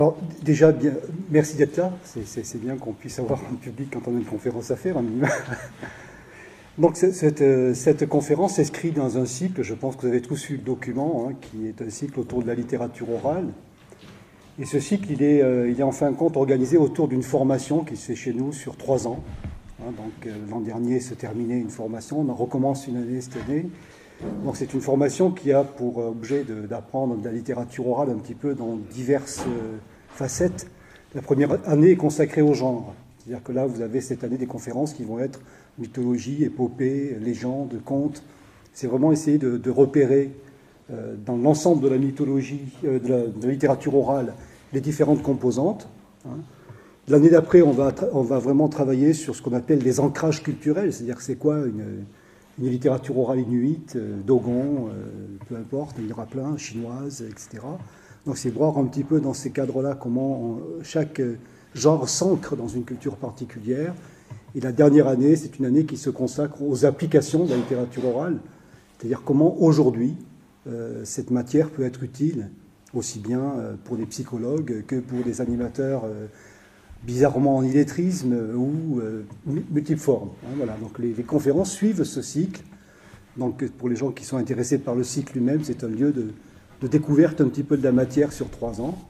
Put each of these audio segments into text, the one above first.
Alors, déjà, bien, merci d'être là. C'est bien qu'on puisse avoir un public quand on a une conférence à faire, un minimum. Donc, cette conférence s'inscrit dans un cycle, je pense que vous avez tous eu le document, qui est un cycle autour de la littérature orale. Et ce cycle, il est en fin de compte organisé autour d'une formation qui se fait chez nous sur 3 ans. Donc, l'an dernier se terminait une formation, on en recommence une année cette année. Donc c'est une formation qui a pour objet d'apprendre de la littérature orale un petit peu dans diverses facettes. La première année est consacrée au genre. C'est-à-dire que là, vous avez cette année des conférences qui vont être mythologie, épopée, légende, conte. C'est vraiment essayer de repérer dans l'ensemble de la mythologie, de la littérature orale, les différentes composantes. L'année d'après, on va vraiment travailler sur ce qu'on appelle les ancrages culturels, c'est-à-dire que c'est quoi une littérature orale inuite, Dogon, peu importe, il y aura plein, chinoise, etc. Donc c'est voir un petit peu dans ces cadres-là comment chaque genre s'ancre dans une culture particulière. Et la dernière année, c'est une année qui se consacre aux applications de la littérature orale, c'est-à-dire comment aujourd'hui cette matière peut être utile, aussi bien pour des psychologues que pour des animateurs bizarrement en illettrisme ou multiples formes. Voilà. Donc les conférences suivent ce cycle. Donc pour les gens qui sont intéressés par le cycle lui-même, c'est un lieu de découverte un petit peu de la matière sur 3 ans.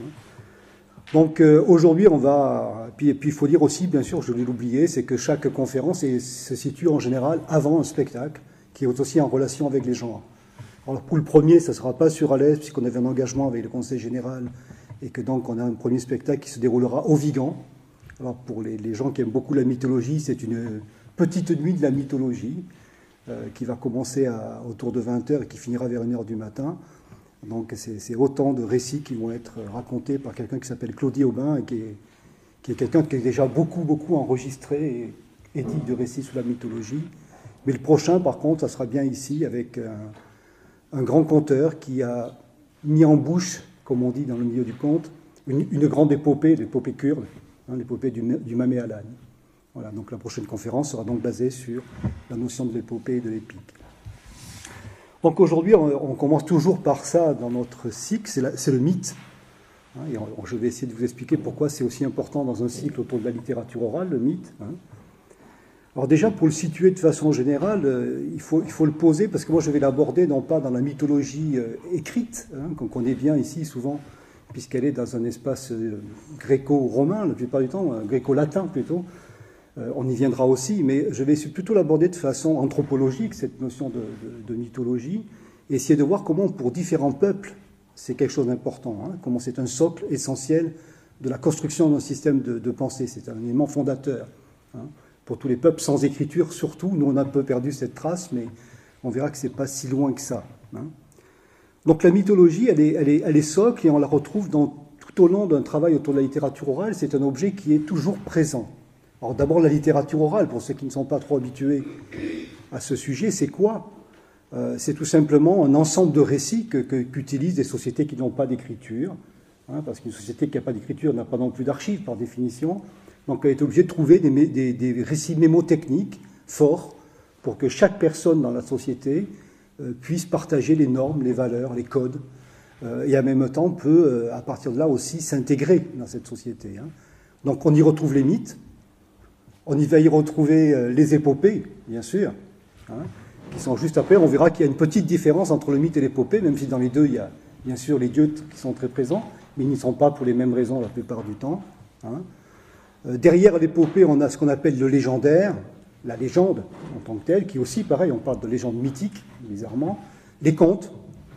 Donc aujourd'hui, on va... Puis il faut dire aussi, bien sûr, je l'ai oublié, c'est que chaque conférence se situe en général avant un spectacle qui est aussi en relation avec les genres. Alors pour le premier, ça ne sera pas sur Alès, puisqu'on avait un engagement avec le Conseil général et que donc on a un premier spectacle qui se déroulera au Vigan. Alors pour les gens qui aiment beaucoup la mythologie, c'est une petite nuit de la mythologie qui va commencer autour de 20h et qui finira vers 1h du matin. Donc c'est autant de récits qui vont être racontés par quelqu'un qui s'appelle Claudie Aubin et qui est quelqu'un qui a déjà beaucoup enregistré et dit de récits sur la mythologie. Mais le prochain, par contre, ça sera bien ici avec un grand conteur qui a mis en bouche, comme on dit dans le milieu du conte, une grande épopée, l'épopée kurde, l'épopée du Mamé Alan. Voilà, donc la prochaine conférence sera donc basée sur la notion de l'épopée et de l'épique. Donc aujourd'hui, on commence toujours par ça dans notre cycle, c'est le mythe. Et je vais essayer de vous expliquer pourquoi c'est aussi important dans un cycle autour de la littérature orale, le mythe. Alors déjà, pour le situer de façon générale, il faut le poser, parce que moi je vais l'aborder non pas dans la mythologie écrite, qu'on connaît bien ici souvent, puisqu'elle est dans un espace gréco-romain, la plupart du temps, gréco-latin plutôt. On y viendra aussi, mais je vais plutôt l'aborder de façon anthropologique, cette notion de mythologie, et essayer de voir comment pour différents peuples, c'est quelque chose d'important, comment c'est un socle essentiel de la construction d'un système de pensée, c'est un élément fondateur. Pour tous les peuples sans écriture, surtout. Nous, on a un peu perdu cette trace, mais on verra que ce n'est pas si loin que ça. Donc la mythologie, elle est socle et on la retrouve tout au long d'un travail autour de la littérature orale. C'est un objet qui est toujours présent. Alors d'abord, la littérature orale, pour ceux qui ne sont pas trop habitués à ce sujet, c'est quoi ? C'est tout simplement un ensemble de récits qu'utilisent des sociétés qui n'ont pas d'écriture, parce qu'une société qui n'a pas d'écriture n'a pas non plus d'archives, par définition. Donc elle est obligée de trouver des récits mémotechniques forts pour que chaque personne dans la société puisse partager les normes, les valeurs, les codes, et en même temps peut, à partir de là aussi, s'intégrer dans cette société. Donc on y retrouve les mythes, on y va y retrouver les épopées, bien sûr, qui sont juste après. On verra qu'il y a une petite différence entre le mythe et l'épopée, même si dans les deux, il y a bien sûr les dieux qui sont très présents, mais ils n'y sont pas pour les mêmes raisons la plupart du temps. Derrière l'épopée, on a ce qu'on appelle le légendaire, la légende en tant que telle, qui aussi, pareil, on parle de légende mythique, bizarrement. Les contes,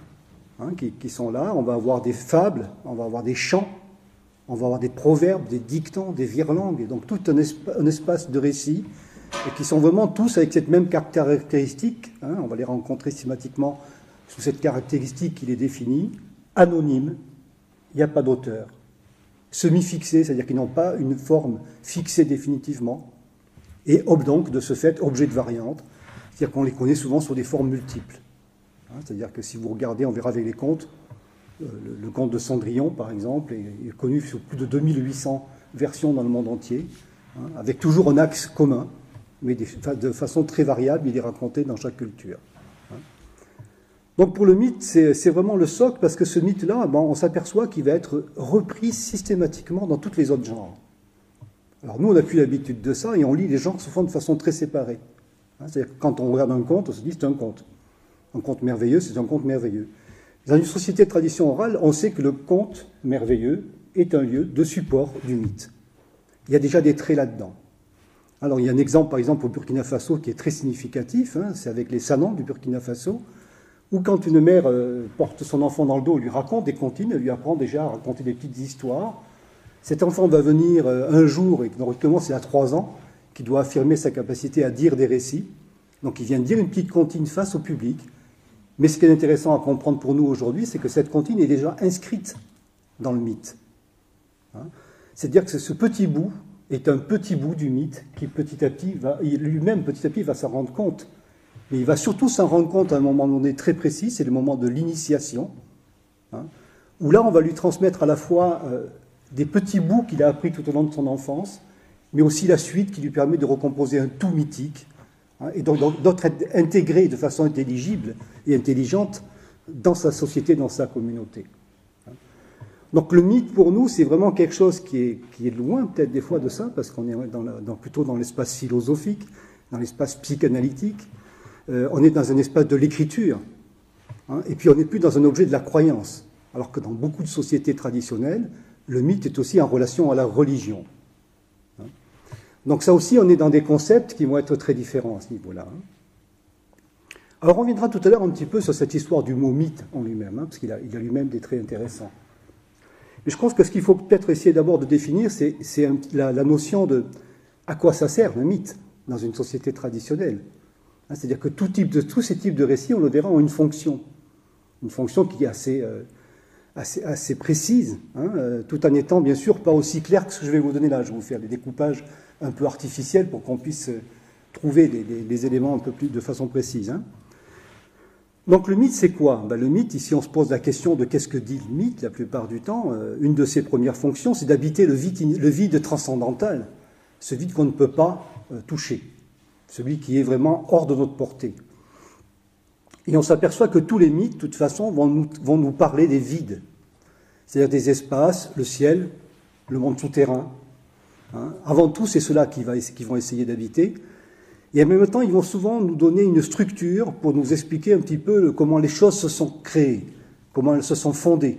qui sont là. On va avoir des fables, on va avoir des chants, on va avoir des proverbes, des dictons, des virlangues, et donc tout un espace de récits, et qui sont vraiment tous avec cette même caractéristique. On va les rencontrer systématiquement sous cette caractéristique qui les définit, anonyme, il n'y a pas d'auteur. Semi-fixés, c'est-à-dire qu'ils n'ont pas une forme fixée définitivement, et donc, de ce fait, objet de variante, c'est-à-dire qu'on les connaît souvent sur des formes multiples. C'est-à-dire que si vous regardez, on verra avec les contes, le conte de Cendrillon, par exemple, est connu sur plus de 2800 versions dans le monde entier, avec toujours un axe commun, mais de façon très variable, il est raconté dans chaque culture. Donc pour le mythe, c'est vraiment le socle, parce que ce mythe-là, on s'aperçoit qu'il va être repris systématiquement dans tous les autres genres. Alors nous, on n'a plus l'habitude de ça, et on lit les genres souvent de façon très séparée. C'est-à-dire que quand on regarde un conte, on se dit c'est un conte. Un conte merveilleux, c'est un conte merveilleux. Dans une société de tradition orale, on sait que le conte merveilleux est un lieu de support du mythe. Il y a déjà des traits là-dedans. Alors il y a un exemple, par exemple, au Burkina Faso qui est très significatif, c'est avec les Sanans du Burkina Faso, où quand une mère porte son enfant dans le dos, lui raconte des comptines, elle lui apprend déjà à raconter des petites histoires. Cet enfant va venir un jour, et normalement c'est à 3 ans, qui doit affirmer sa capacité à dire des récits. Donc il vient dire une petite comptine face au public. Mais ce qui est intéressant à comprendre pour nous aujourd'hui, c'est que cette comptine est déjà inscrite dans le mythe. C'est-à-dire que ce petit bout est un petit bout du mythe qui petit à petit va s'en rendre compte. Mais il va surtout s'en rendre compte à un moment donné très précis, c'est le moment de l'initiation, où là on va lui transmettre à la fois des petits bouts qu'il a appris tout au long de son enfance, mais aussi la suite qui lui permet de recomposer un tout mythique, et donc d'être intégré de façon intelligible et intelligente dans sa société, dans sa communauté. Donc le mythe pour nous, c'est vraiment quelque chose qui est loin peut-être des fois de ça, parce qu'on est plutôt dans l'espace philosophique, dans l'espace psychanalytique. On est dans un espace de l'écriture, et puis on n'est plus dans un objet de la croyance, alors que dans beaucoup de sociétés traditionnelles, le mythe est aussi en relation à la religion. Donc ça aussi, on est dans des concepts qui vont être très différents à ce niveau-là. Alors on reviendra tout à l'heure un petit peu sur cette histoire du mot mythe en lui-même, parce qu'il a lui-même des traits intéressants. Mais je pense que ce qu'il faut peut-être essayer d'abord de définir, c'est la notion de à quoi ça sert un mythe dans une société traditionnelle. C'est-à-dire que tous ces types de récits, on le verra, ont une fonction qui est assez précise, tout en étant bien sûr pas aussi clair que ce que je vais vous donner là. Je vais vous faire des découpages un peu artificiels pour qu'on puisse trouver les éléments un peu plus de façon précise. Donc le mythe, c'est quoi ? Le mythe, ici on se pose la question de qu'est-ce que dit le mythe la plupart du temps. Une de ses premières fonctions, c'est d'habiter le vide transcendantal, ce vide qu'on ne peut pas toucher, celui qui est vraiment hors de notre portée. Et on s'aperçoit que tous les mythes, de toute façon, vont nous parler des vides, c'est-à-dire des espaces, le ciel, le monde souterrain. Avant tout, c'est ceux-là qui vont essayer d'habiter. Et en même temps, ils vont souvent nous donner une structure pour nous expliquer un petit peu comment les choses se sont créées, comment elles se sont fondées.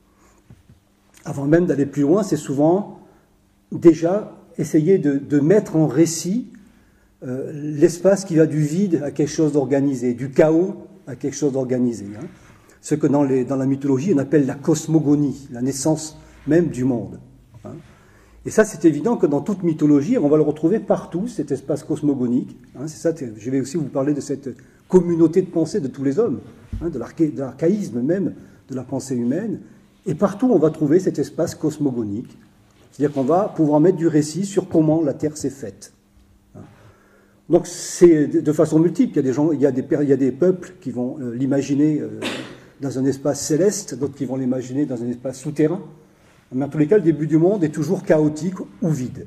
Avant même d'aller plus loin, c'est souvent déjà essayer de mettre en récit l'espace qui va du vide à quelque chose d'organisé, du chaos à quelque chose d'organisé. Ce que dans la mythologie on appelle la cosmogonie, la naissance même du monde. Et ça, c'est évident que dans toute mythologie, on va le retrouver partout, cet espace cosmogonique. C'est ça, je vais aussi vous parler de cette communauté de pensée de tous les hommes, de l'archaïsme même de la pensée humaine. Et partout, on va trouver cet espace cosmogonique. C'est-à-dire qu'on va pouvoir mettre du récit sur comment la Terre s'est faite. Donc c'est de façon multiple. Il y a des peuples qui vont l'imaginer dans un espace céleste, d'autres qui vont l'imaginer dans un espace souterrain. Mais en tous les cas, le début du monde est toujours chaotique ou vide.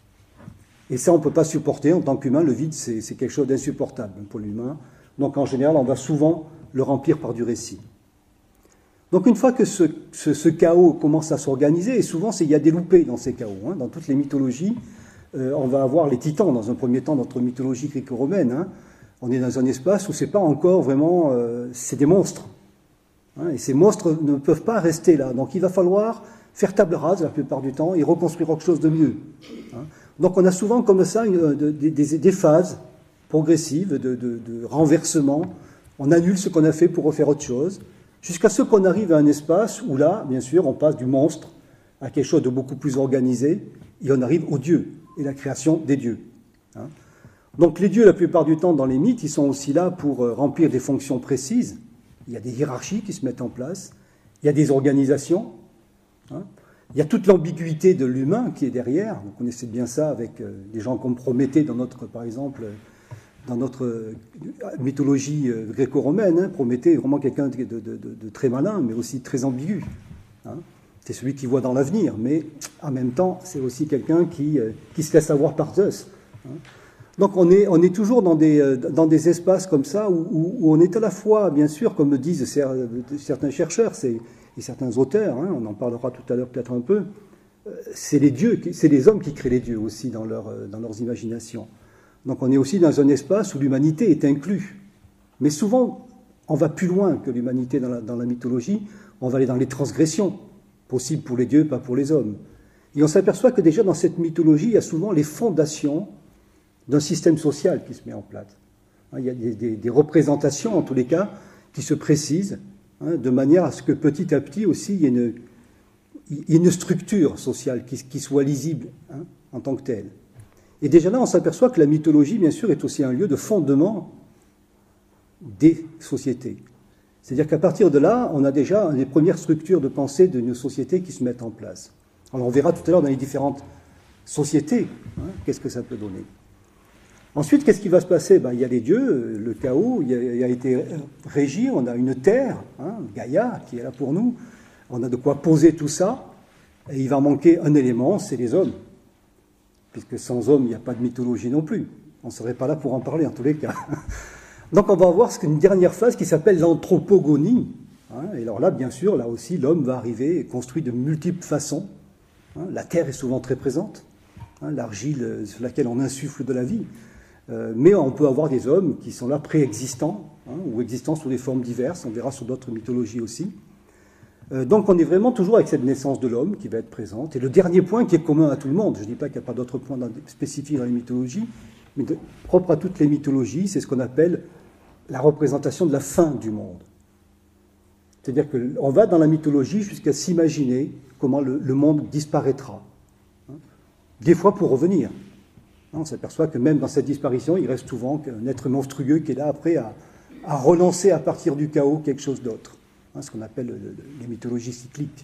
Et ça, on ne peut pas supporter. En tant qu'humain, le vide, c'est quelque chose d'insupportable pour l'humain. Donc en général, on va souvent le remplir par du récit. Donc une fois que ce chaos commence à s'organiser, et souvent il y a des loupés dans ces chaos. Dans toutes les mythologies, on va avoir les titans dans un premier temps, notre mythologie gréco-romaine. On est dans un espace où c'est pas encore vraiment... c'est des monstres. Et ces monstres ne peuvent pas rester là. Donc il va falloir faire table rase la plupart du temps et reconstruire quelque chose de mieux. Donc on a souvent comme ça des phases progressives de renversement. On annule ce qu'on a fait pour refaire autre chose, jusqu'à ce qu'on arrive à un espace où là, bien sûr, on passe du monstre à quelque chose de beaucoup plus organisé, et on arrive aux dieux et la création des dieux. Donc les dieux, la plupart du temps, dans les mythes, ils sont aussi là pour remplir des fonctions précises. Il y a des hiérarchies qui se mettent en place, il y a des organisations, il y a toute l'ambiguïté de l'humain qui est derrière. Vous connaissez bien ça avec des gens comme Prométhée par exemple, dans notre mythologie gréco-romaine. Prométhée est vraiment quelqu'un de très malin, mais aussi très ambigu. C'est celui qui voit dans l'avenir, mais en même temps, c'est aussi quelqu'un qui se laisse avoir par Zeus. Donc on est toujours dans des espaces comme ça où on est à la fois, bien sûr, comme le disent certains chercheurs et certains auteurs, hein, on en parlera tout à l'heure peut-être un peu, c'est les hommes qui créent les dieux aussi dans leurs imaginations. Donc on est aussi dans un espace où l'humanité est inclue. Mais souvent, on va plus loin que l'humanité dans la mythologie, on va aller dans les transgressions, possibles pour les dieux, pas pour les hommes. Et on s'aperçoit que déjà dans cette mythologie, il y a souvent les fondations d'un système social qui se met en place. Il y a des représentations, en tous les cas, qui se précisent, hein, de manière à ce que petit à petit aussi, il y ait une structure sociale qui soit lisible, hein, en tant que telle. Et déjà là, on s'aperçoit que la mythologie, bien sûr, est aussi un lieu de fondement des sociétés. C'est-à-dire qu'à partir de là, on a déjà les premières structures de pensée d'une société qui se mettent en place. Alors on verra tout à l'heure dans les différentes sociétés, hein, qu'est-ce que ça peut donner. Ensuite, qu'est-ce qui va se passer? Il y a les dieux, le chaos, il a été régi, on a une terre, hein, Gaïa, qui est là pour nous, on a de quoi poser tout ça, et il va manquer un élément, c'est les hommes. Puisque sans hommes, il n'y a pas de mythologie non plus. On ne serait pas là pour en parler en tous les cas. Donc on va voir une dernière phase qui s'appelle l'anthropogonie. Hein, et alors là, bien sûr, là aussi, l'homme va arriver et construit de multiples façons. Hein, la terre est souvent très présente, hein, l'argile sur laquelle on insuffle de la vie. Mais on peut avoir des hommes qui sont là préexistants, hein, ou existants sous des formes diverses, on verra sur d'autres mythologies aussi. Donc on est vraiment toujours avec cette naissance de l'homme qui va être présente. Et le dernier point qui est commun à tout le monde, je ne dis pas qu'il n'y a pas d'autres points spécifiques dans les mythologies, mais propre à toutes les mythologies, c'est ce qu'on appelle la représentation de la fin du monde. C'est-à-dire qu'on va dans la mythologie jusqu'à s'imaginer comment le monde disparaîtra. Hein, des fois pour revenir. On s'aperçoit que même dans cette disparition, il reste souvent un être monstrueux qui est là après à relancer à partir du chaos quelque chose d'autre. Hein, ce qu'on appelle les mythologies cycliques.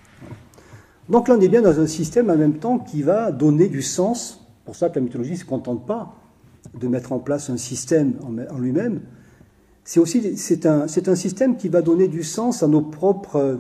Donc là, on est bien dans un système en même temps qui va donner du sens. Pour ça que la mythologie ne se contente pas de mettre en place un système en lui-même. C'est un système qui va donner du sens à nos propres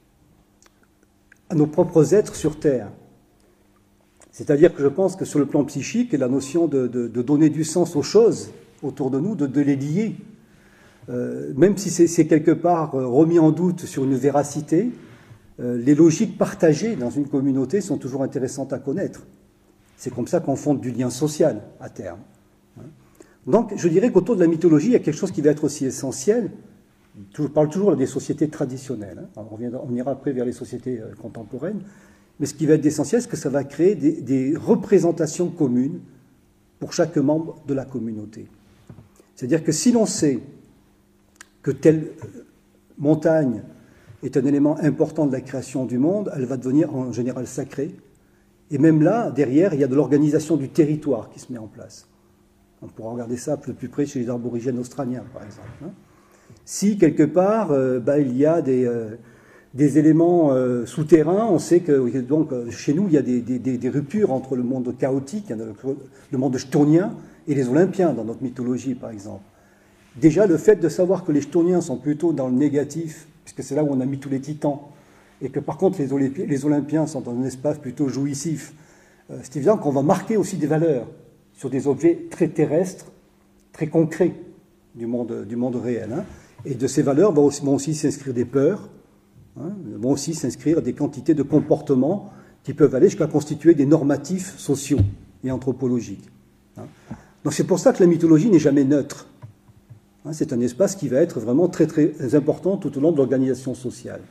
êtres sur Terre. C'est-à-dire que je pense que sur le plan psychique, la notion de donner du sens aux choses autour de nous, de les lier, même si c'est quelque part remis en doute sur une véracité, les logiques partagées dans une communauté sont toujours intéressantes à connaître. C'est comme ça qu'on fonde du lien social à terme. Donc je dirais qu'autour de la mythologie, il y a quelque chose qui va être aussi essentiel. Je parle toujours des sociétés traditionnelles. On ira après vers les sociétés contemporaines. Mais ce qui va être essentiel, c'est que ça va créer des représentations communes pour chaque membre de la communauté. C'est-à-dire que si l'on sait que telle montagne est un élément important de la création du monde, elle va devenir en général sacrée. Et même là, derrière, il y a de l'organisation du territoire qui se met en place. On pourra regarder ça de plus près chez les aborigènes australiens, par exemple. Hein. Si, quelque part, il y a des éléments souterrains, on sait que donc, chez nous, il y a des ruptures entre le monde chaotique, le monde chthonien, et les Olympiens, dans notre mythologie, par exemple. Déjà, le fait de savoir que les chthoniens sont plutôt dans le négatif, puisque c'est là où on a mis tous les titans, et que par contre les Olympiens sont dans un espace plutôt jouissif, c'est évident qu'on va marquer aussi des valeurs sur des objets très terrestres, très concrets du monde réel. Hein. Et de ces valeurs vont aussi s'inscrire des peurs, hein, vont aussi s'inscrire des quantités de comportements qui peuvent aller jusqu'à constituer des normatifs sociaux et anthropologiques. Hein. Donc c'est pour ça que la mythologie n'est jamais neutre. Hein, c'est un espace qui va être vraiment très très important tout au long de l'organisation sociale.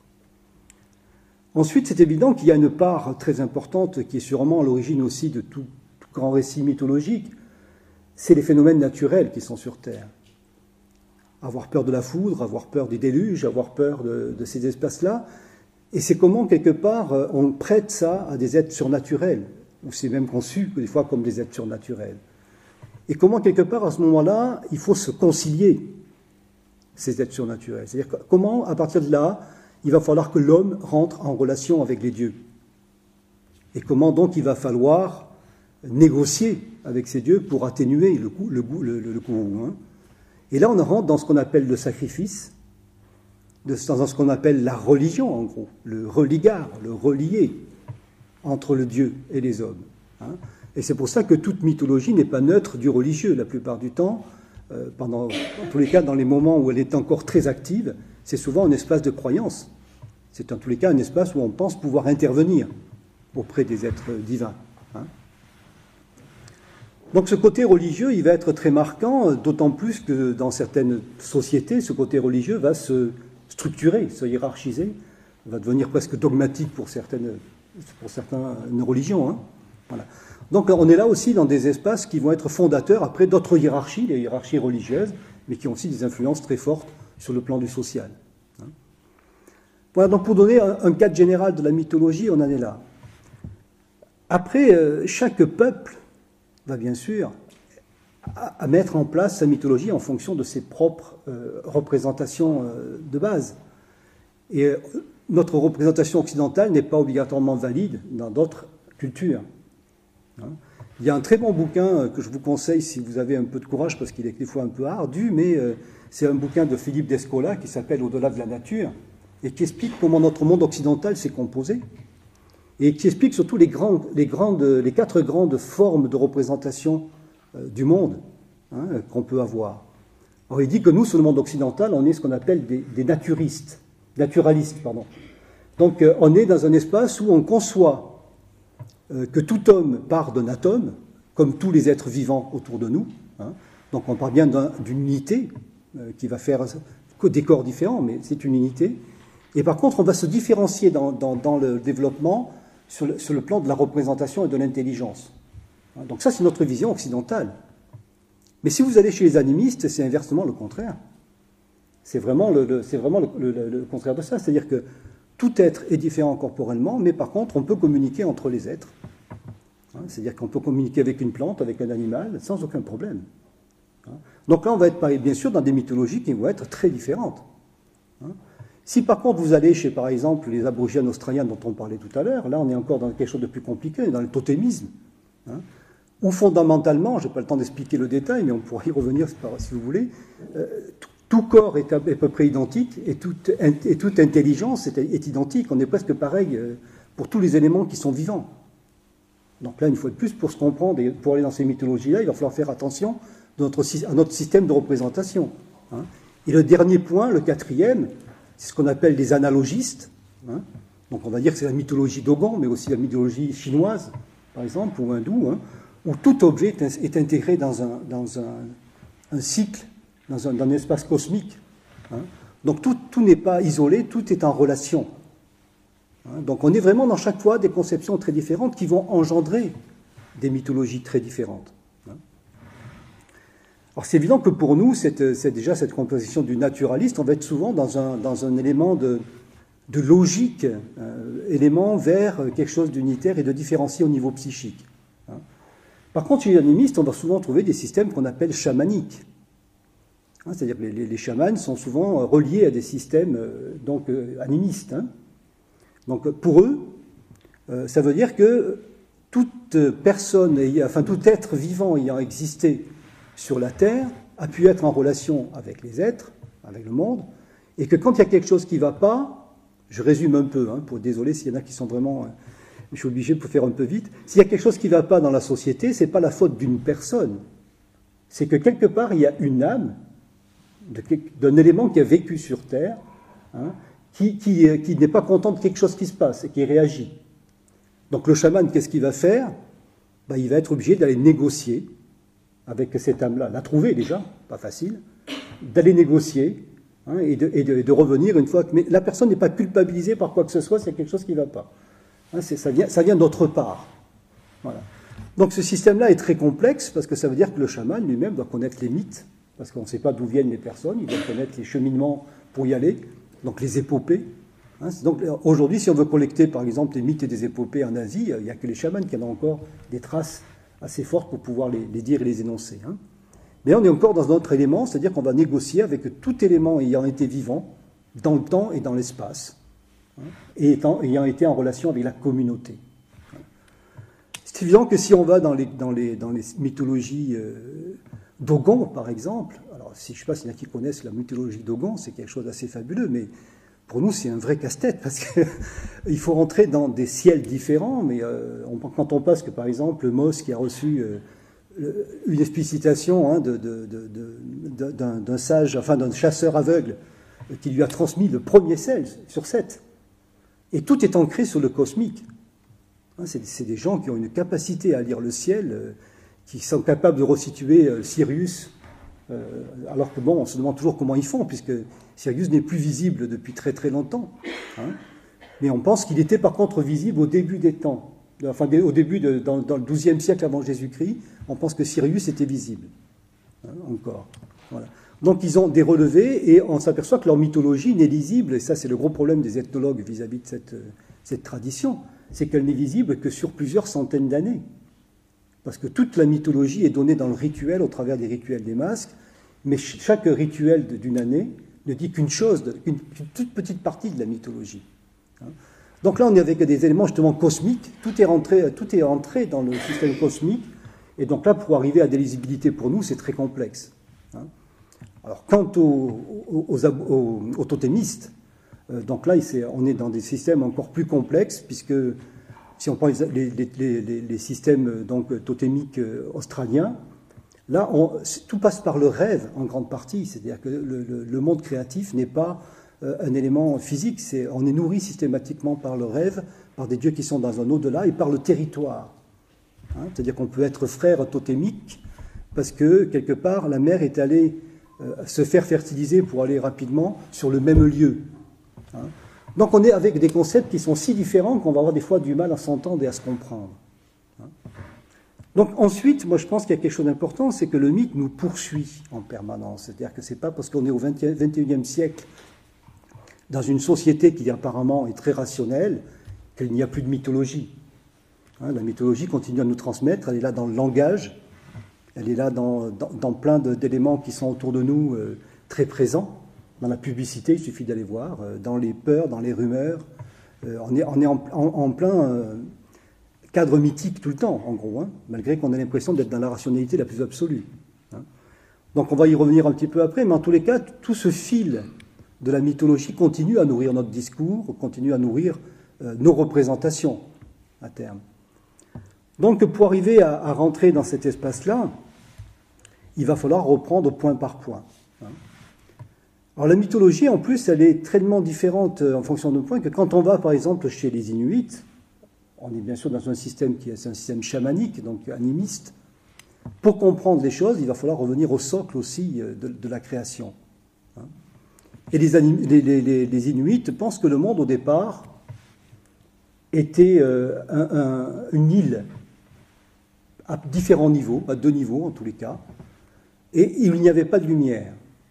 Ensuite, c'est évident qu'il y a une part très importante qui est sûrement à l'origine aussi de tout grand récit mythologique, c'est les phénomènes naturels qui sont sur Terre. Avoir peur de la foudre, avoir peur du déluge, avoir peur de ces espaces-là. Et c'est comment, quelque part, on prête ça à des êtres surnaturels, ou c'est même conçu, des fois, comme des êtres surnaturels. Et comment, quelque part, à ce moment-là, il faut se concilier, ces êtres surnaturels. C'est-à-dire comment, à partir de là, il va falloir que l'homme rentre en relation avec les dieux. Et comment, donc, il va falloir négocier avec ces dieux pour atténuer le courroux. Hein. Et là, on rentre dans ce qu'on appelle le sacrifice, dans ce qu'on appelle la religion, en gros, le religar, le relier entre le Dieu et les hommes. Hein. Et c'est pour ça que toute mythologie n'est pas neutre du religieux. La plupart du temps, en tous les cas, dans les moments où elle est encore très active, c'est souvent un espace de croyance. C'est en tous les cas un espace où on pense pouvoir intervenir auprès des êtres divins. Hein. Donc ce côté religieux, il va être très marquant, d'autant plus que dans certaines sociétés, ce côté religieux va se structurer, se hiérarchiser, va devenir presque dogmatique pour certaines religions. Hein. Voilà. Donc on est là aussi dans des espaces qui vont être fondateurs après d'autres hiérarchies, les hiérarchies religieuses, mais qui ont aussi des influences très fortes sur le plan du social. Hein. Voilà, donc pour donner un cadre général de la mythologie, on en est là. Après, chaque peuple va bien sûr à mettre en place sa mythologie en fonction de ses propres représentations de base. Et notre représentation occidentale n'est pas obligatoirement valide dans d'autres cultures. Hein. Il y a un très bon bouquin que je vous conseille si vous avez un peu de courage, parce qu'il est des fois un peu ardu, mais c'est un bouquin de Philippe Descola qui s'appelle « Au-delà de la nature » et qui explique comment notre monde occidental s'est composé et qui explique surtout les quatre grandes formes de représentation du monde qu'on peut avoir. Alors il dit que nous, sur le monde occidental, on est ce qu'on appelle des naturalistes. Donc on est dans un espace où on conçoit que tout homme part d'un atome, comme tous les êtres vivants autour de nous. Hein. Donc on parle bien d'une unité qui va faire des corps différents, mais c'est une unité. Et par contre, on va se différencier dans le développement sur le plan de la représentation et de l'intelligence. Donc ça, c'est notre vision occidentale. Mais si vous allez chez les animistes, c'est inversement le contraire. C'est vraiment le contraire de ça. C'est-à-dire que tout être est différent corporellement, mais par contre, on peut communiquer entre les êtres. C'est-à-dire qu'on peut communiquer avec une plante, avec un animal, sans aucun problème. Donc là, on va être, bien sûr, dans des mythologies qui vont être très différentes. Si par contre vous allez chez, par exemple, les aborigènes australiens dont on parlait tout à l'heure, là on est encore dans quelque chose de plus compliqué, dans le totémisme, où fondamentalement, je n'ai pas le temps d'expliquer le détail, mais on pourra y revenir si vous voulez, tout corps est à peu près identique et toute intelligence est identique, on est presque pareil pour tous les éléments qui sont vivants. Donc là, une fois de plus, pour se comprendre et pour aller dans ces mythologies-là, il va falloir faire attention à notre système de représentation. Et le dernier point, le quatrième, c'est ce qu'on appelle les analogistes. Donc on va dire que c'est la mythologie Dogon, mais aussi la mythologie chinoise, par exemple, ou hindoue, où tout objet est intégré dans un cycle, dans un espace cosmique. Donc tout n'est pas isolé, tout est en relation. Donc on est vraiment dans chaque fois des conceptions très différentes qui vont engendrer des mythologies très différentes. Alors c'est évident que pour nous, c'est déjà cette composition du naturaliste, on va être souvent dans un élément de logique, élément vers quelque chose d'unitaire et de différencié au niveau psychique. Par contre, chez les animistes, on va souvent trouver des systèmes qu'on appelle chamaniques. C'est-à-dire que les chamans sont souvent reliés à des systèmes animistes. Donc pour eux, ça veut dire que toute personne, tout être vivant ayant existé sur la Terre a pu être en relation avec les êtres, avec le monde, et que quand il y a quelque chose qui ne va pas, je résume un peu, désolé s'il y en a qui sont vraiment... je suis obligé pour faire un peu vite. S'il y a quelque chose qui ne va pas dans la société, ce n'est pas la faute d'une personne. C'est que quelque part, il y a une âme d'un élément qui a vécu sur Terre, qui n'est pas content de quelque chose qui se passe et qui réagit. Donc le chaman, qu'est-ce qu'il va faire ? Il va être obligé d'aller négocier avec cette âme-là, la trouver déjà, pas facile, d'aller négocier et de revenir une fois que... Mais la personne n'est pas culpabilisée par quoi que ce soit, c'est quelque chose qui ne va pas. Ça vient d'autre part. Voilà. Donc ce système-là est très complexe parce que ça veut dire que le chaman lui-même doit connaître les mythes, parce qu'on ne sait pas d'où viennent les personnes, il doit connaître les cheminements pour y aller, donc les épopées. Donc aujourd'hui, si on veut collecter par exemple les mythes et des épopées en Asie, il n'y a que les chamans qui en ont encore des traces assez fortes pour pouvoir les dire et les énoncer. Mais on est encore dans un autre élément, c'est-à-dire qu'on va négocier avec tout élément ayant été vivant dans le temps et dans l'espace, et ayant été en relation avec la communauté. C'est évident que si on va dans les mythologies Dogon, par exemple, alors je ne sais pas s'il y en a qui connaissent la mythologie Dogon, c'est quelque chose d'assez fabuleux, mais pour nous, c'est un vrai casse-tête, parce qu'il faut rentrer dans des ciels différents, mais quand on passe que, par exemple, Mos, qui a reçu une explicitation hein, d'un sage, enfin d'un chasseur aveugle, qui lui a transmis le premier sel sur 7, et tout est ancré sur le cosmique. Hein, c'est des gens qui ont une capacité à lire le ciel, qui sont capables de resituer Sirius, alors que bon, on se demande toujours comment ils font, puisque Sirius n'est plus visible depuis très très longtemps. Hein. Mais on pense qu'il était par contre visible au début des temps. Enfin, au début, dans le XIIe siècle avant Jésus-Christ, on pense que Sirius était visible. Hein, encore. Voilà. Donc ils ont des relevés, et on s'aperçoit que leur mythologie n'est lisible, et ça c'est le gros problème des ethnologues vis-à-vis de cette tradition, c'est qu'elle n'est visible que sur plusieurs centaines d'années. Parce que toute la mythologie est donnée dans le rituel, au travers des rituels des masques, mais chaque rituel d'une année ne dit qu'une chose, qu'une toute petite partie de la mythologie. Donc là, on est avec des éléments justement cosmiques, tout est entré dans le système cosmique, et donc là, pour arriver à des lisibilités pour nous, c'est très complexe. Alors, quant aux totémistes, donc là, on est dans des systèmes encore plus complexes, puisque si on prend les systèmes donc, totémiques australiens, là, tout passe par le rêve en grande partie. C'est-à-dire que le monde créatif n'est pas un élément physique. On est nourri systématiquement par le rêve, par des dieux qui sont dans un au-delà et par le territoire. Hein, c'est-à-dire qu'on peut être frère totémique parce que, quelque part, la mère est allée se faire fertiliser pour aller rapidement sur le même lieu. Hein. Donc on est avec des concepts qui sont si différents qu'on va avoir des fois du mal à s'entendre et à se comprendre. Donc ensuite, moi je pense qu'il y a quelque chose d'important, c'est que le mythe nous poursuit en permanence. C'est-à-dire que ce n'est pas parce qu'on est au XXIe siècle dans une société qui apparemment est très rationnelle qu'il n'y a plus de mythologie. La mythologie continue à nous transmettre, elle est là dans le langage, elle est là dans plein d'éléments qui sont autour de nous très présents. Dans la publicité, il suffit d'aller voir, dans les peurs, dans les rumeurs. On est en plein cadre mythique tout le temps, en gros, hein, malgré qu'on ait l'impression d'être dans la rationalité la plus absolue. Hein. Donc on va y revenir un petit peu après, mais en tous les cas, tout ce fil de la mythologie continue à nourrir notre discours, continue à nourrir nos représentations, à terme. Donc pour arriver à rentrer dans cet espace-là, il va falloir reprendre point par point. Hein. Alors la mythologie, en plus, elle est tellement différente en fonction de points que quand on va, par exemple, chez les Inuits, on est bien sûr dans un système qui est un système chamanique, donc animiste. Pour comprendre les choses, il va falloir revenir au socle aussi de la création. Et les Inuits pensent que le monde, au départ, était une île à différents niveaux, à 2 niveaux en tous les cas, et il n'y avait pas de lumière.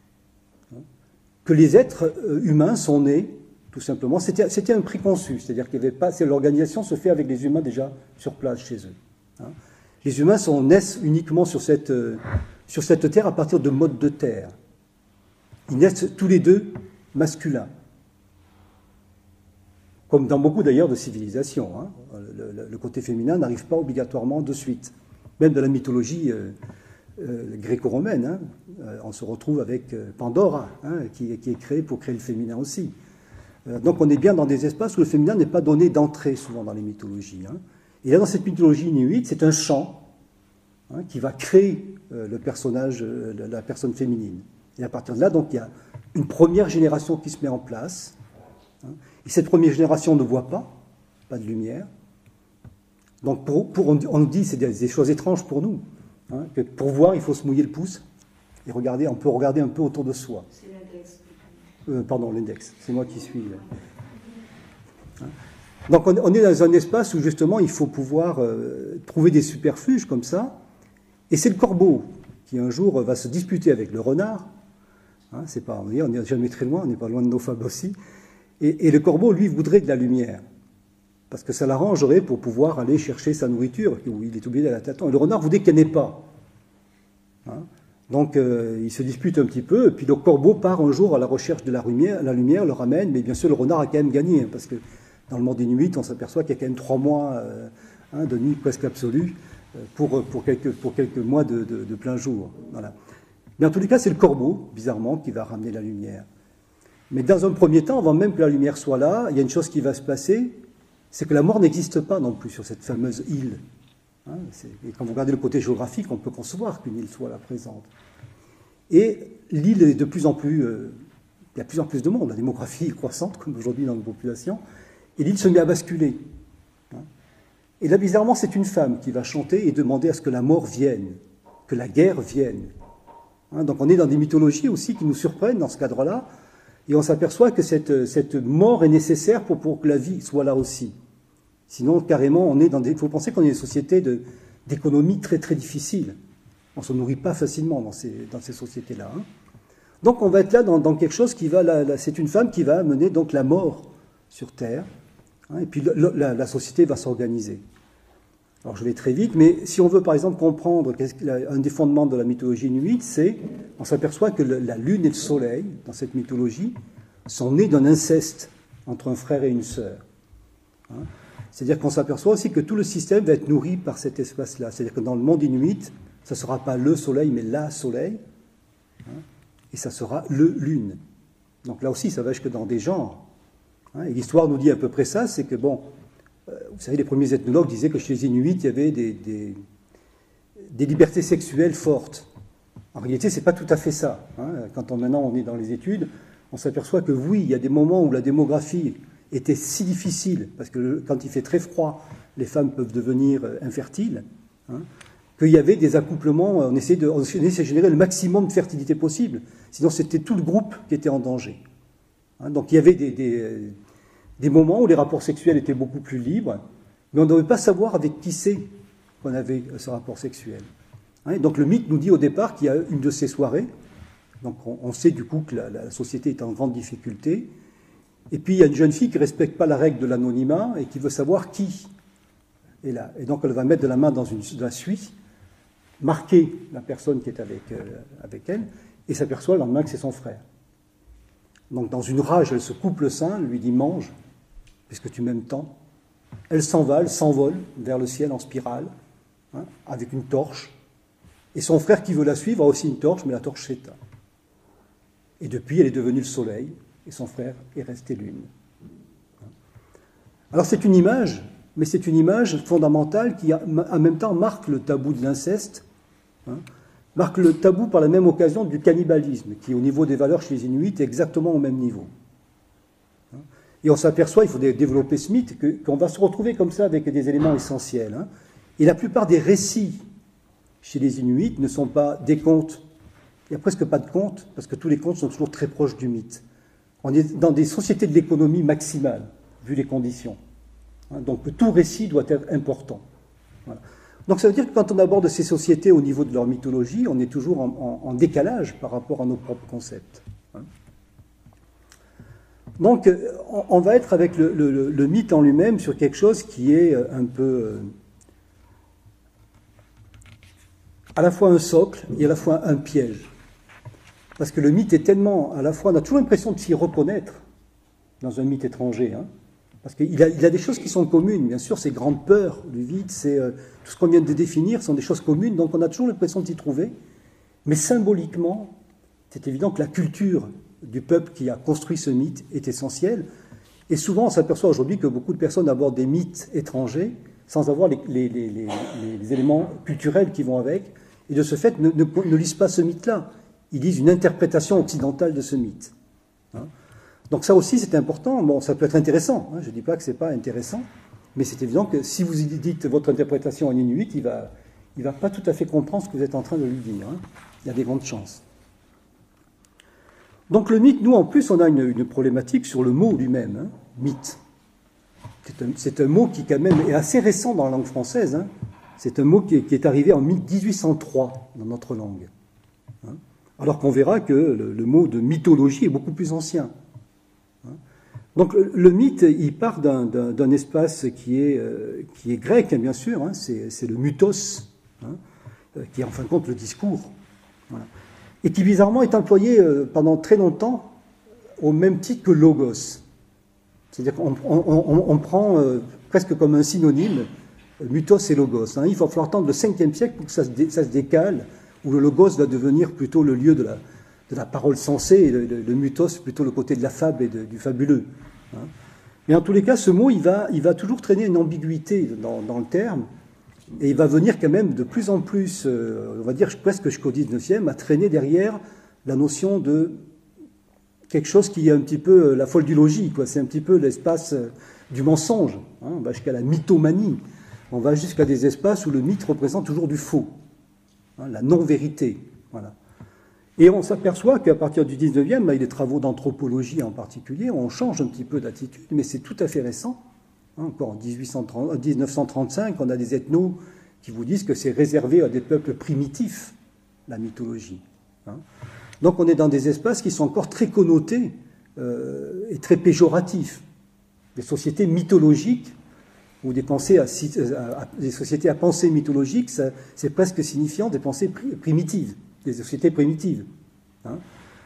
Que les êtres humains sont nés, tout simplement. C'était un préconçu, c'est-à-dire qu'il n'y avait pas. L'organisation se fait avec les humains déjà sur place chez eux. Les humains naissent uniquement sur cette terre à partir de modes de terre. Ils naissent tous les deux masculins. Comme dans beaucoup d'ailleurs de civilisations. Hein. Le côté féminin n'arrive pas obligatoirement de suite. Même dans la mythologie gréco-romaine, hein, on se retrouve avec Pandora, hein, qui est créée pour créer le féminin aussi. Donc on est bien dans des espaces où le féminin n'est pas donné d'entrée souvent dans les mythologies. Hein. Et là, dans cette mythologie inuite, c'est un chant hein, qui va créer le personnage, la personne féminine. Et à partir de là, donc, il y a une première génération qui se met en place. Hein. Et cette première génération ne voit pas de lumière. Donc on nous dit, c'est des choses étranges pour nous, hein, que pour voir, il faut se mouiller le pouce et regarder, on peut regarder un peu autour de soi. C'est l'index. Pardon, l'index, c'est moi qui suis. Hein. Donc on est dans un espace où justement il faut pouvoir trouver des superfuges comme ça. Et c'est le corbeau qui un jour va se disputer avec le renard. Hein, c'est pas, on n'est jamais très loin, on n'est pas loin de nos fables aussi. Et le corbeau, lui, voudrait de la lumière. Parce que ça l'arrangerait pour pouvoir aller chercher sa nourriture, où il est obligé d'aller à tâtons. Et le renard voudrait qu'il n'y en ait pas. Hein. Donc il se dispute un petit peu, et puis le corbeau part un jour à la recherche de la lumière le ramène, mais bien sûr le renard a quand même gagné, hein, parce que dans le monde inuit, on s'aperçoit qu'il y a quand même 3 mois de nuit presque absolue pour quelques mois de plein jour. Voilà. Mais en tous les cas, c'est le corbeau, bizarrement, qui va ramener la lumière. Mais dans un premier temps, avant même que la lumière soit là, il y a une chose qui va se passer, c'est que la mort n'existe pas non plus sur cette fameuse île. Hein, et quand vous regardez le côté géographique, on peut concevoir qu'une île soit là présente. Et l'île est de plus en plus... il y a de plus en plus de monde, la démographie est croissante, comme aujourd'hui dans nos populations, et l'île se met à basculer. Hein. Et là, bizarrement, c'est une femme qui va chanter et demander à ce que la mort vienne, que la guerre vienne. Hein, donc on est dans des mythologies aussi qui nous surprennent dans ce cadre-là, et on s'aperçoit que cette mort est nécessaire pour que la vie soit là aussi. Sinon, carrément, on est dans des... Il faut penser qu'on est des sociétés d'économie très très difficiles. On ne se nourrit pas facilement dans ces sociétés-là. Hein. Donc on va être là dans quelque chose qui va... c'est une femme qui va amener donc la mort sur Terre, hein, et puis la société va s'organiser. Alors je vais très vite, mais si on veut par exemple comprendre un des fondements de la mythologie inuite, c'est, on s'aperçoit que la Lune et le Soleil, dans cette mythologie, sont nés d'un inceste entre un frère et une sœur. Hein. C'est-à-dire qu'on s'aperçoit aussi que tout le système va être nourri par cet espace-là. C'est-à-dire que dans le monde inuit, ça ne sera pas le Soleil, mais la Soleil, hein, et ça sera le Lune. Donc là aussi, ça va jusque dans des genres. Hein, et l'histoire nous dit à peu près ça, c'est que, bon, vous savez, les premiers ethnologues disaient que chez les Inuits, il y avait des libertés sexuelles fortes. En réalité, ce n'est pas tout à fait ça. Hein. Quand maintenant on est dans les études, on s'aperçoit que oui, il y a des moments où la démographie était si difficile, parce que quand il fait très froid, les femmes peuvent devenir infertiles, hein, qu'il y avait des accouplements, on essayait de générer le maximum de fertilité possible, sinon c'était tout le groupe qui était en danger. Hein, donc il y avait des moments où les rapports sexuels étaient beaucoup plus libres, mais on ne devait pas savoir avec qui c'est qu'on avait ce rapport sexuel. Hein, donc le mythe nous dit au départ qu'il y a une de ces soirées, donc on sait du coup que la société est en grande difficulté, et puis il y a une jeune fille qui ne respecte pas la règle de l'anonymat et qui veut savoir qui est là. Et donc elle va mettre de la main dans la suie, marquer la personne qui est avec elle, et s'aperçoit le lendemain que c'est son frère. Donc dans une rage, elle se coupe le sein, lui dit « mange, puisque tu m'aimes tant ». Elle s'envole vers le ciel en spirale, hein, avec une torche. Et son frère qui veut la suivre a aussi une torche, mais la torche s'éteint. Et depuis, elle est devenue le soleil, et son frère est resté lune. Alors c'est une image, mais c'est une image fondamentale qui en même temps marque le tabou de l'inceste, hein, marque le tabou par la même occasion du cannibalisme, qui au niveau des valeurs chez les Inuits est exactement au même niveau. Et on s'aperçoit, il faut développer ce mythe, qu'on va se retrouver comme ça avec des éléments essentiels. Hein. Et la plupart des récits chez les Inuits ne sont pas des contes. Il n'y a presque pas de contes, parce que tous les contes sont toujours très proches du mythe. On est dans des sociétés de l'économie maximale, vu les conditions. Hein. Donc tout récit doit être important. Voilà. Donc ça veut dire que quand on aborde ces sociétés au niveau de leur mythologie, on est toujours en décalage par rapport à nos propres concepts. Hein. Donc on va être avec le mythe en lui-même sur quelque chose qui est un peu à la fois un socle et à la fois un piège. Parce que le mythe est tellement, à la fois, on a toujours l'impression de s'y reconnaître dans un mythe étranger, hein. Parce qu'il a des choses qui sont communes, bien sûr, ces grandes peurs du vide, c'est tout ce qu'on vient de définir sont des choses communes, donc on a toujours l'impression de s'y trouver. Mais symboliquement, c'est évident que la culture du peuple qui a construit ce mythe est essentielle. Et souvent, on s'aperçoit aujourd'hui que beaucoup de personnes abordent des mythes étrangers sans avoir les éléments culturels qui vont avec, et de ce fait ne lisent pas ce mythe-là. Ils lisent une interprétation occidentale de ce mythe. Hein. Donc ça aussi, c'est important. Bon, ça peut être intéressant. Hein. Je ne dis pas que ce n'est pas intéressant, mais c'est évident que si vous dites votre interprétation en inuit, il ne va pas tout à fait comprendre ce que vous êtes en train de lui dire. Hein. Il y a des grandes chances. Donc le mythe, nous, en plus, on a une problématique sur le mot lui-même. Hein. Mythe. C'est un mot qui, quand même, est assez récent dans la langue française. Hein. C'est un mot qui est arrivé en 1803 dans notre langue. Hein. Alors qu'on verra que le mot de mythologie est beaucoup plus ancien. Donc le mythe, il part d'un espace qui est grec, hein, bien sûr, hein, c'est le mythos, hein, qui est en fin de compte le discours, voilà. Et qui bizarrement est employé pendant très longtemps au même titre que logos. C'est-à-dire qu'on prend presque comme un synonyme mythos et logos. Hein. Il va falloir attendre le 5e siècle pour que ça se décale, où le logos va devenir plutôt le lieu de la parole sensée, et le mythos plutôt le côté de la fable et du fabuleux. Hein. Mais en tous les cas, ce mot, il va toujours traîner une ambiguïté dans le terme, et il va venir quand même de plus en plus, on va dire presque jusqu'au XIXe, à traîner derrière la notion de quelque chose qui est un petit peu la folle du logis, quoi. C'est un petit peu l'espace du mensonge. Hein. On va jusqu'à la mythomanie. On va jusqu'à des espaces où le mythe représente toujours du faux, hein, la non-vérité. Voilà. Et on s'aperçoit qu'à partir du 19e, avec les travaux d'anthropologie en particulier, on change un petit peu d'attitude, mais c'est tout à fait récent. Hein, encore en 1935, on a des ethnos qui vous disent que c'est réservé à des peuples primitifs, la mythologie. Hein. Donc on est dans des espaces qui sont encore très connotés et très péjoratifs. Des sociétés mythologiques ou des sociétés à pensée mythologique, c'est presque signifiant des pensées primitives, des sociétés primitives. Hein.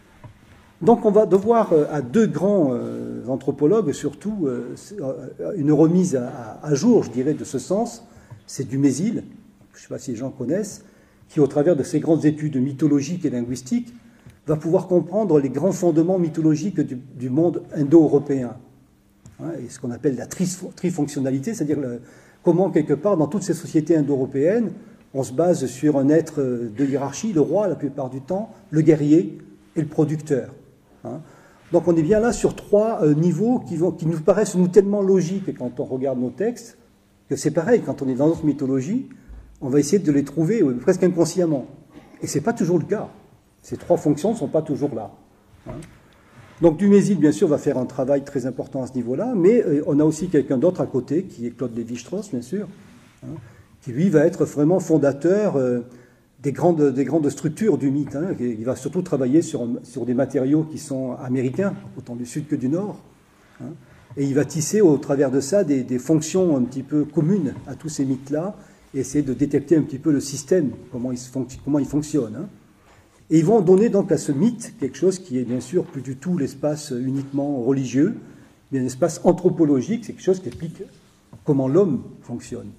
Donc on va devoir, à deux grands anthropologues surtout, une remise à jour, je dirais, de ce sens. C'est Dumézil, je ne sais pas si les gens connaissent, qui, au travers de ses grandes études mythologiques et linguistiques, va pouvoir comprendre les grands fondements mythologiques du monde indo-européen. Hein, et ce qu'on appelle la trifonctionnalité, c'est-à-dire comment, quelque part, dans toutes ces sociétés indo-européennes, on se base sur un être de hiérarchie, le roi la plupart du temps, le guerrier et le producteur. Hein. Donc on est bien là sur trois niveaux qui nous paraissent nous tellement logiques quand on regarde nos textes, que c'est pareil, quand on est dans notre mythologie, on va essayer de les trouver presque inconsciemment. Et ce n'est pas toujours le cas. Ces trois fonctions ne sont pas toujours là. Hein. Donc Dumézil, bien sûr, va faire un travail très important à ce niveau-là, mais on a aussi quelqu'un d'autre à côté, qui est Claude Lévi-Strauss, bien sûr, hein, qui lui va être vraiment fondateur des grandes structures du mythe. Hein. Il va surtout travailler sur des matériaux qui sont américains, autant du sud que du nord. Hein. Et il va tisser au travers de ça des fonctions un petit peu communes à tous ces mythes-là, et essayer de détecter un petit peu le système, comment il fonctionne. Hein. Et ils vont donner donc à ce mythe quelque chose qui est bien sûr plus du tout l'espace uniquement religieux, mais un espace anthropologique, c'est quelque chose qui explique comment l'homme fonctionne.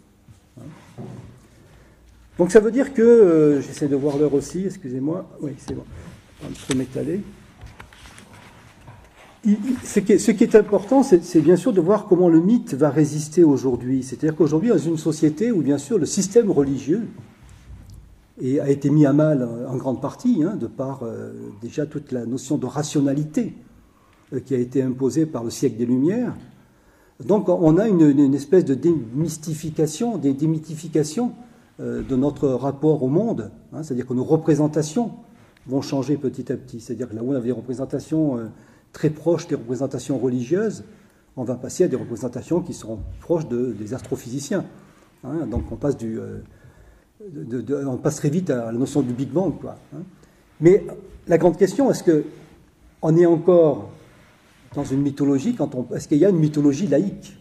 Donc ça veut dire que, j'essaie de voir l'heure aussi, excusez-moi, oui c'est bon, on va trop m'étaler. Ce qui est important, c'est bien sûr de voir comment le mythe va résister aujourd'hui. C'est-à-dire qu'aujourd'hui, dans une société où bien sûr le système religieux a été mis à mal en grande partie, hein, de par déjà toute la notion de rationalité qui a été imposée par le siècle des Lumières. Donc on a une espèce de démystification, démythification de notre rapport au monde, hein, c'est-à-dire que nos représentations vont changer petit à petit. C'est-à-dire que là où on avait des représentations très proches des représentations religieuses, on va passer à des représentations qui seront proches des astrophysiciens. Hein, donc on passe on passe très vite à la notion du Big Bang, quoi. Hein. Mais la grande question, est-ce qu'on est encore dans une mythologie, est-ce qu'il y a une mythologie laïque?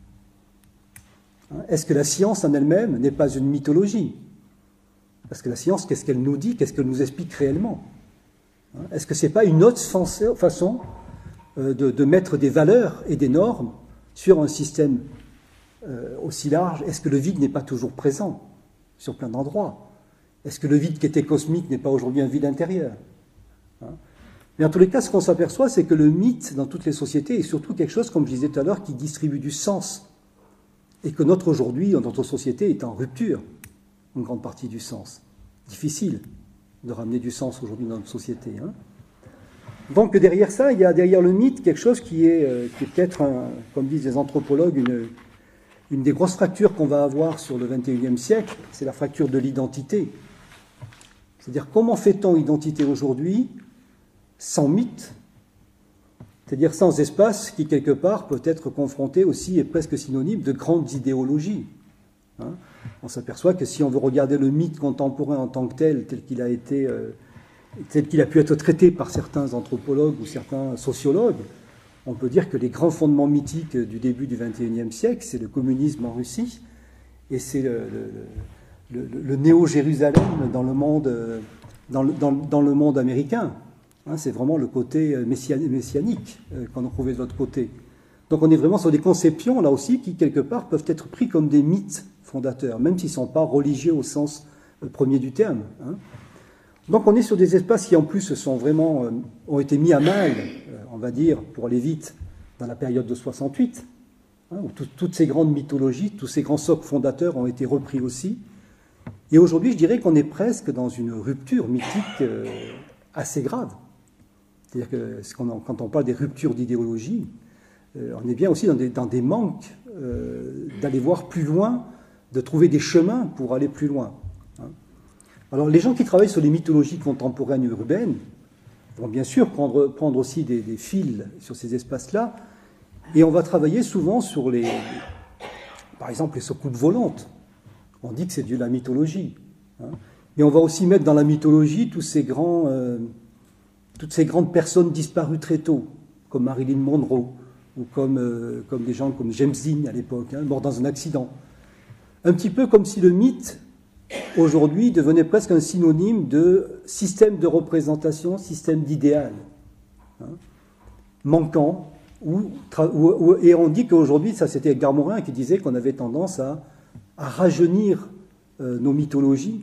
Hein, est-ce que la science en elle-même n'est pas une mythologie? Parce que la science, qu'est-ce qu'elle nous dit? Qu'est-ce qu'elle nous explique réellement? Hein, est-ce que ce n'est pas une autre façon de mettre des valeurs et des normes sur un système aussi large? Est-ce que le vide n'est pas toujours présent sur plein d'endroits? Est-ce que le vide qui était cosmique n'est pas aujourd'hui un vide intérieur? Hein? Mais en tous les cas, ce qu'on s'aperçoit, c'est que le mythe, dans toutes les sociétés, est surtout quelque chose, comme je disais tout à l'heure, qui distribue du sens. Et que notre société est en rupture, une grande partie du sens. Difficile de ramener du sens aujourd'hui dans notre société. Hein. Donc derrière ça, il y a derrière le mythe quelque chose qui est peut-être, comme disent les anthropologues, une des grosses fractures qu'on va avoir sur le XXIe siècle, c'est la fracture de l'identité. C'est-à-dire, comment fait-on identité aujourd'hui sans mythe, c'est-à-dire sans espace qui, quelque part, peut être confronté aussi et presque synonyme de grandes idéologies. Hein. On s'aperçoit que si on veut regarder le mythe contemporain en tant que tel qu'il a été, tel qu'il a pu être traité par certains anthropologues ou certains sociologues, on peut dire que les grands fondements mythiques du début du XXIe siècle, c'est le communisme en Russie et c'est le néo-Jérusalem dans le monde américain. Hein, c'est vraiment le côté messianique qu'on a trouvé de l'autre côté. Donc on est vraiment sur des conceptions, là aussi, qui, quelque part, peuvent être pris comme des mythes fondateurs, même s'ils ne sont pas religieux au sens premier du terme. Hein. Donc on est sur des espaces qui en plus sont vraiment, ont été mis à mal, on va dire, pour aller vite, dans la période de 68, hein, où toutes ces grandes mythologies, tous ces grands socles fondateurs ont été repris aussi. Et aujourd'hui, je dirais qu'on est presque dans une rupture mythique assez grave. C'est-à-dire que quand on parle des ruptures d'idéologie, on est bien aussi dans des manques d'aller voir plus loin, de trouver des chemins pour aller plus loin. Hein. Alors les gens qui travaillent sur les mythologies contemporaines urbaines vont bien sûr prendre aussi des fils sur ces espaces-là, et on va travailler souvent sur par exemple les soucoupes volantes. On dit que c'est de la mythologie. Hein. Et on va aussi mettre dans la mythologie toutes ces grandes personnes disparues très tôt, comme Marilyn Monroe, ou comme des gens comme James Dean à l'époque, hein, mort dans un accident. Un petit peu comme si le mythe, aujourd'hui, devenait presque un synonyme de système de représentation, système d'idéal, hein, manquant. Et on dit qu'aujourd'hui, ça c'était Edgar Morin qui disait qu'on avait tendance à rajeunir nos mythologies